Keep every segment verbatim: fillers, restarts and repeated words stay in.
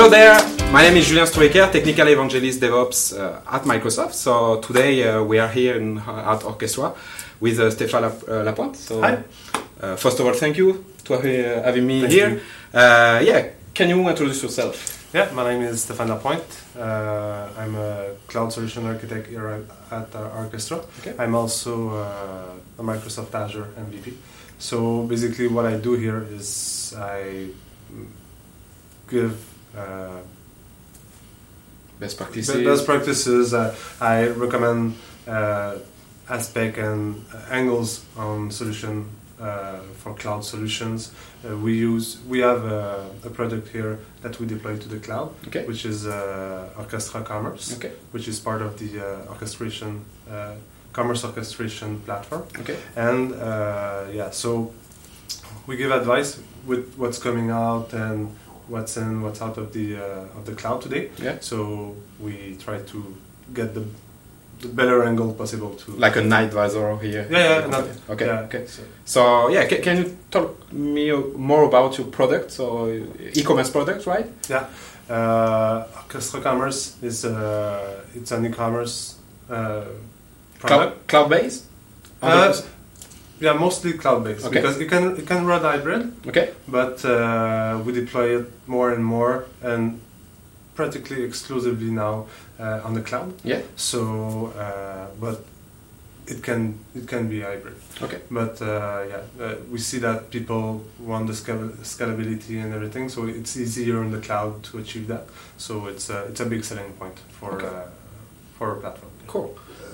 Hello there, my name is Julien Struiker, Technical Evangelist DevOps uh, at Microsoft. So today uh, we are here in, uh, at Orchestra with uh, Stéphane Lap uh, Lapointe. So, Hi. Uh, first of all, thank you for uh, having me Thank here. Uh, yeah, can you introduce yourself? Yeah, my name is Stéphane Lapointe. Uh, I'm a cloud solution architect here at, at uh, Orchestra. Okay. I'm also uh, a Microsoft Azure M V P. So basically what I do here is I give uh, Best practices. best practices. Uh, I recommend uh, aspect and angles on solution uh, for cloud solutions. Uh, we use we have a, a product here that we deploy to the cloud, Okay. which is uh, Orchestra Commerce, Okay. which is part of the uh, orchestration uh, commerce orchestration platform. Okay. And uh, yeah, so we give advice with what's coming out and what's in, what's out of the uh, of the cloud today. Yeah. So we try to get the, the better angle possible to. Like a night advisor here. Yeah, yeah, not, Okay. yeah, Okay. So, So yeah, can, can you talk me more about your product? So e-commerce product, right? yeah, uh, Orchestra Commerce is uh, it's an e-commerce uh, product. Cloud, cloud based. Uh, yeah, mostly cloud-based Okay. because you can you can run hybrid, Okay. but uh, we deploy it more and more and practically exclusively now uh, on the cloud. Yeah. So, uh, but it can it can be hybrid. Okay. But uh, yeah, uh, we see that people want the scal scalability and everything, so it's easier on the cloud to achieve that. So it's a, it's a big selling point for Okay. uh, for our platform. Cool.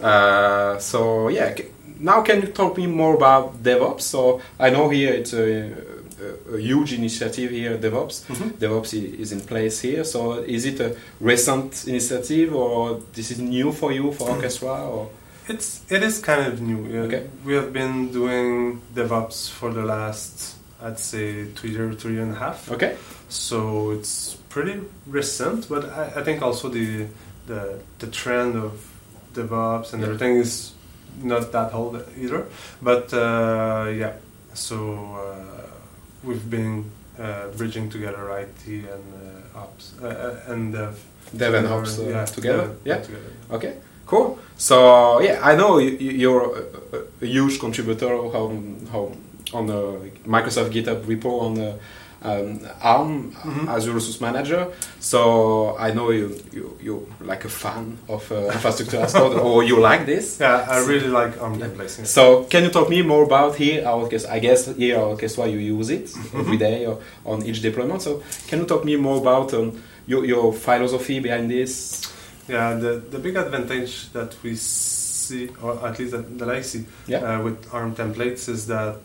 Uh, so yeah, c- now can you talk me more about DevOps? So I know here it's a, a, a huge initiative here, DevOps. Mhm. DevOps i- is in place here. So is it a recent initiative, or this is new for you for Orchestra? Or It's it is kind of new. Yeah. Okay. We have been doing DevOps for the last, I'd say, two years, two year and a half. okay, So it's pretty recent, but I, I think also the the the trend of DevOps and Yeah. everything is not that old either. But uh, yeah, so uh, we've been uh, bridging together I T and uh, Ops uh, uh, and Dev. Dev and together, Ops uh, yeah, together. Dev- Yeah. together. Okay. Cool. So yeah, I know you, you- you're a, a- a huge contributor on, how, on the Microsoft GitHub repo on the um, ARM, Mhm. Azure Resource Manager. So I know you you you're like a fan of uh, infrastructure as code, or you like this. Yeah, I really like ARM templates. yeah. So can you talk me more about here our Orchestra? I guess here our Orchestra you use it every day or on each deployment. So can you talk me more about um, your your philosophy behind this? Yeah, the, the big advantage that we see, or at least that, that I see, Yeah. uh, with ARM templates is that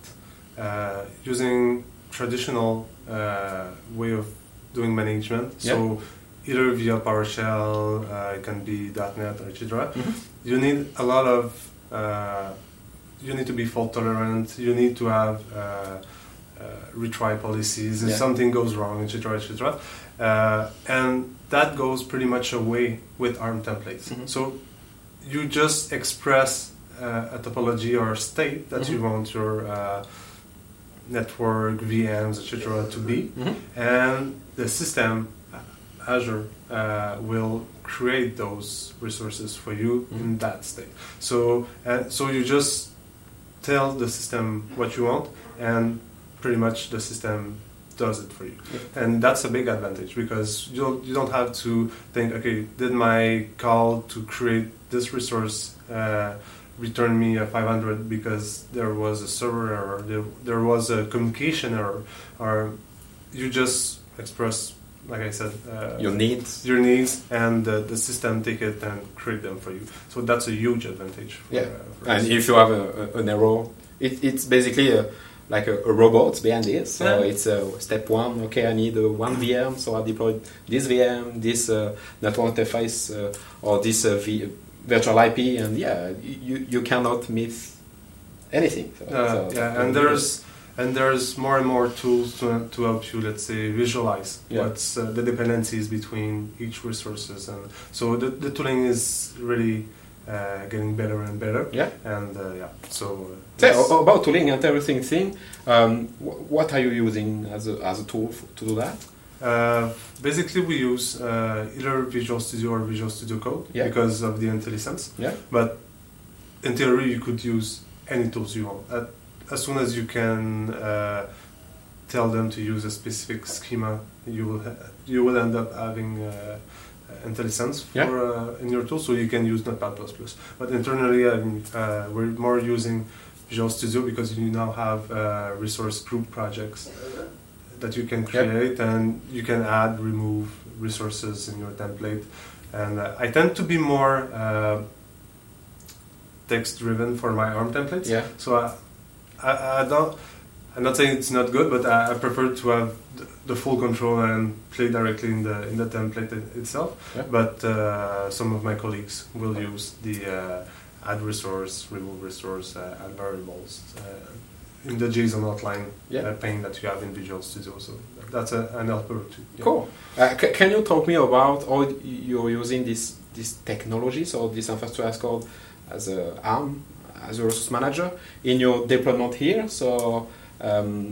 uh, using traditional uh, way of doing management, so either via PowerShell, uh, it can be dot net or et cetera. Mhm. You need a lot of, uh, you need to be fault tolerant. You need to have uh, uh, retry policies if Yeah. something goes wrong, et cetera, et cetera. Uh, and that goes pretty much away with ARM templates. Mhm. So you just express uh, a topology or state that Mhm. you want your uh, network, V Ms, et cetera to be, Mhm. and the system, Azure, uh, will create those resources for you Mhm. in that state. So, uh, so you just tell the system what you want, and pretty much the system does it for you. Yeah. And that's a big advantage because you don't, you don't have to think, okay, did my call to create this resource uh, return me a five hundred because there was a server error, there, there was a communication error, or you just express, like I said, uh, Your needs. your needs, and uh, the system take it and create them for you. So that's a huge advantage. For, Yeah. uh, for And us. if you have a, a, an error, it, it's basically a, like a, a robot behind this. So Yeah. it's uh, step one. Okay, I need uh, one V M, so I deployed this V M, this uh, network interface, uh, or this uh, v- virtual I P, and yeah, you you cannot miss anything. So, Uh, so- yeah, and there's and there's more and more tools to, to help you, let's say, visualize Yeah. what's uh, the dependencies between each resources, and so the, the tooling is really uh, getting better and better. Yeah. And uh, yeah, so. Uh, So, it's- a- about tooling, interesting thing. Um, wh- what are you using as a, as a tool f- to do that? Uh, basically, we use uh, either Visual Studio or Visual Studio Code yeah. because of the IntelliSense. Yeah. But in theory, you could use any tools you want. At, as soon as you can uh, tell them to use a specific schema, you will ha- you will end up having uh, IntelliSense for yeah. uh, in your tool, so you can use Notepad plus plus. But internally, I mean, uh, we're more using Visual Studio because you now have uh, resource group projects that you can create, yep. and you can add, remove resources in your template. And uh, I tend to be more uh, text-driven for my ARM templates. Yeah. So I, I, I don't. I'm not saying it's not good, but I, I prefer to have the, the full control and play directly in the in the template it, itself. Yeah. But uh, some of my colleagues will use the uh, add resource, remove resource, uh, add variables uh, in the JSON outline yeah. uh, pane that you have in Visual Studio. So that's a, an helper too. Yeah. Cool. Uh, c- can you talk me about how you're using this this technologies or this infrastructure as code as a ARM as a resource manager in your deployment here? So um,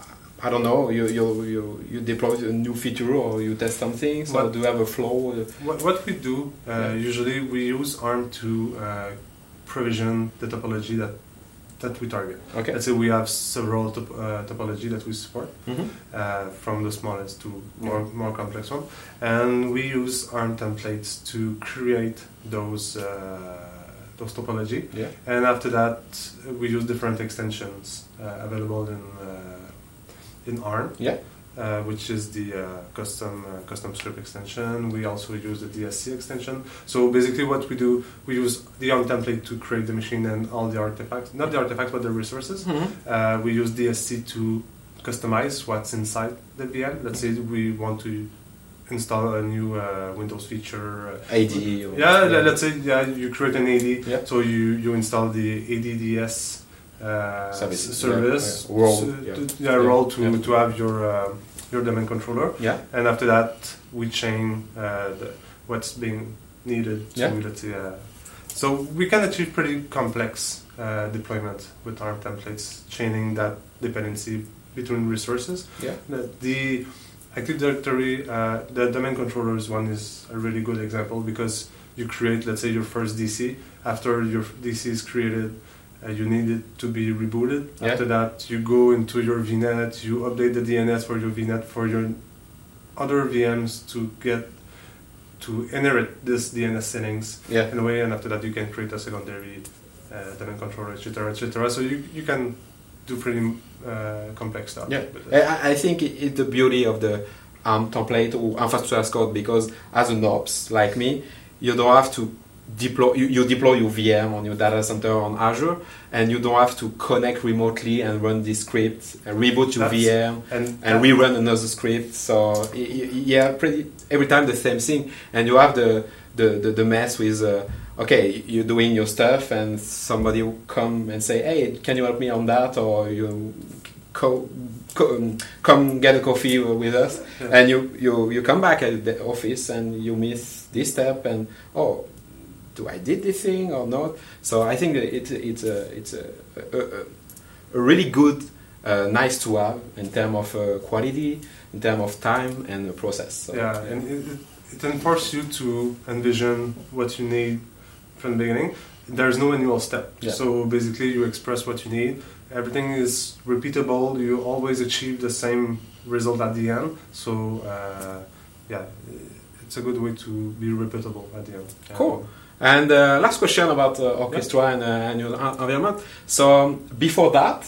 I don't know. You you you you deploy a new feature or you test something. So what, do you have a flow? What, what we do uh, yeah. usually we use ARM to uh, provision the topology that that we target. Okay. Let's say we have several top, uh, topology that we support, mm-hmm. uh, from the smallest to more yeah. more complex one, and we use ARM templates to create those uh, those topology. Yeah. And after that, we use different extensions uh, available in uh, in ARM. Yeah. Uh, which is the uh, custom uh, custom script extension. We also use the D S C extension. So basically what we do, we use the ARM template to create the machine and all the artifacts, not the artifacts, but the resources. Mm-hmm. Uh, we use D S C to customize what's inside the V M. Let's say we want to install a new uh, Windows feature. Uh, A D. Or yeah, yeah, let's say yeah, you create an A D. Yeah. So you, you install the A D D S uh, service, service yeah, yeah. role, so yeah. To, yeah, role to, yeah. to have your uh, your domain controller. Yeah. And after that, we chain uh, the, what's being needed to, yeah. let's say, uh, so we can achieve pretty complex uh, deployment with ARM templates, chaining that dependency between resources. Yeah. The, the Active Directory, uh, the domain controllers one is a really good example because you create, let's say, your first D C. After your D C is created, Uh, you need it to be rebooted. Yeah. After that, you go into your V net, you update the D N S for your V net for your other V Ms to get to inherit this D N S settings yeah. in a way, and after that, you can create a secondary uh, domain controller, et cetera, et cetera. So you you can do pretty uh, complex stuff. Yeah, I, I think it's the beauty of the ARM template or infrastructure as code because as an ops like me, you don't have to deploy you, you deploy your V M on your data center on Azure and you don't have to connect remotely and run this script and reboot your That's, V M and, and rerun another script. So yeah, pretty every time the same thing, and you have the the, the, the mess with uh, okay, you're doing your stuff and somebody will come and say, hey, can you help me on that, or you co- co- come get a coffee with us. Yeah. And you, you you come back at the office and you miss this step and oh, do I did this thing or not? So I think that it's it's a it's a, a, a really good, uh, nice to have in terms of uh, quality, in terms of time and process. So, yeah, yeah, and it, it enforces you to envision what you need from the beginning. There's no annual step. Yeah. So basically, you express what you need. Everything is repeatable. You always achieve the same result at the end. So uh, yeah, it's a good way to be repeatable at the end. Yeah. Cool. And uh, last question about uh, Orchestra yeah. and, uh, and your environment. So um, before that,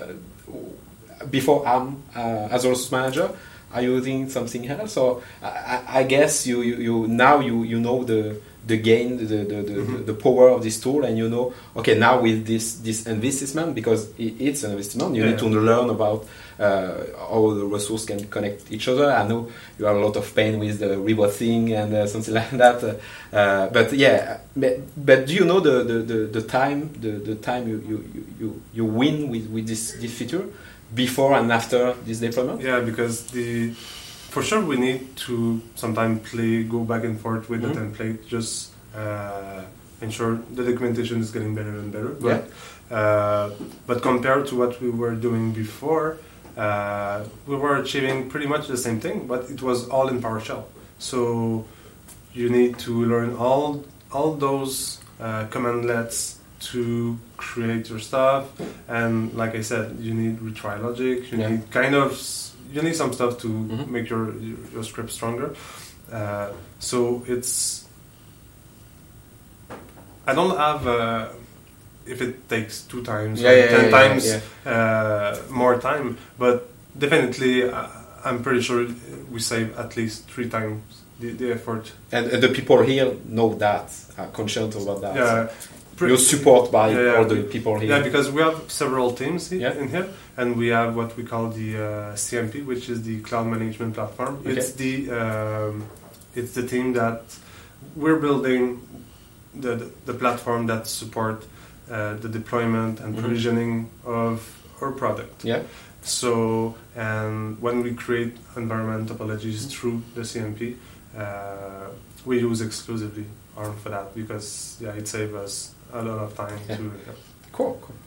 uh, before ARM uh, as a resource manager, are you using something else? So I, I guess you, you, you now you, you know the the gain, the the, the, mm-hmm. the power of this tool, and you know, okay, now with this this investment, because it's an investment, you yeah, need yeah. to learn about uh, how the resources can connect each other. I know you have a lot of pain with the rebooting and uh, something like that, uh, uh, but yeah, but, but do you know the, the, the, the time the, the time you, you, you, you win with, with this, this feature before and after this deployment? Yeah, because the for sure we need to sometimes play, go back and forth with mm-hmm. the template, just uh, ensure the documentation is getting better and better. But, yeah. uh, but compared to what we were doing before, uh, we were achieving pretty much the same thing, but it was all in PowerShell. So you need to learn all all those uh, commandlets to create your stuff, and like I said, you need retry logic. You Yeah. need kind of s- you need some stuff to Mhm. make your your, your script stronger. Uh, so it's I don't have uh, if it takes two times Yeah, or yeah, ten yeah, yeah, times yeah. Uh, more time, but definitely uh, I'm pretty sure we save at least three times the, the effort. And, and the people here know that, are conscious about that. Yeah, You're support by Yeah, yeah. all the people here. yeah, because we have several teams he- Yeah. in here, and we have what we call the uh, C M P, which is the cloud management platform. Okay. It's the um, it's the team that we're building the the, the platform that support uh, the deployment and Mhm. provisioning of our product. Yeah. So, and when we create environment topologies through the C M P, uh, we use exclusively ARM for that because yeah, it saves us a lot of time Yeah. to. Yeah. Cool, cool.